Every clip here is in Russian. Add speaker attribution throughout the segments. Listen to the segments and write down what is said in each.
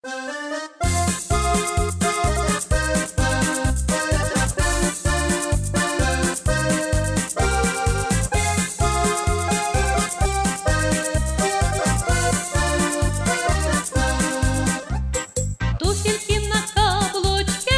Speaker 1: Туфельки на каблучке,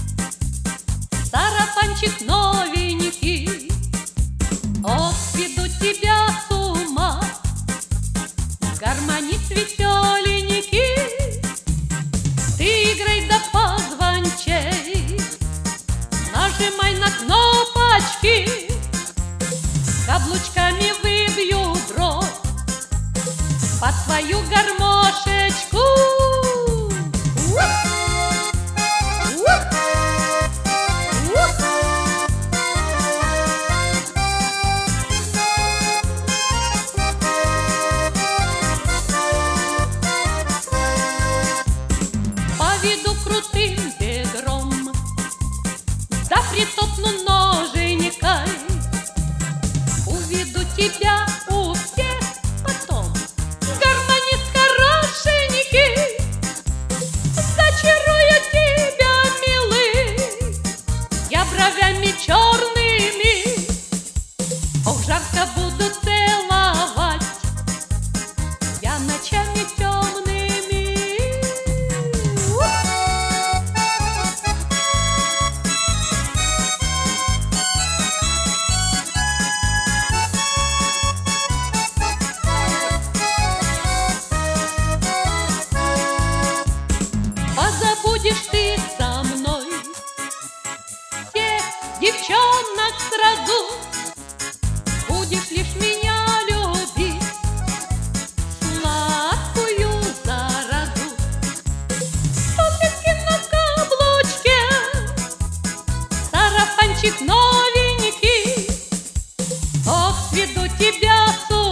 Speaker 1: сарафанчик новенький. Ох, сведу тебя с ума, гармонист веселенький. Ты играй да позвончей, нажимай на кнопочки, каблучками выбью бровь под твою гармошечку. Поведу крутым бедром, да притопну ноженькой, уведу тебя у всех потом. Гармонист хорошенький, зачарую тебя, милый, я бровями черными. Ох, жарко буду целовать я ночами темными. Позабудешь ты со мной всех девчонок сразу, будешь лишь меня любить, сладкую заразу. Туфельки на каблучке, сарафанчик новенький. Ох, сведу тебя с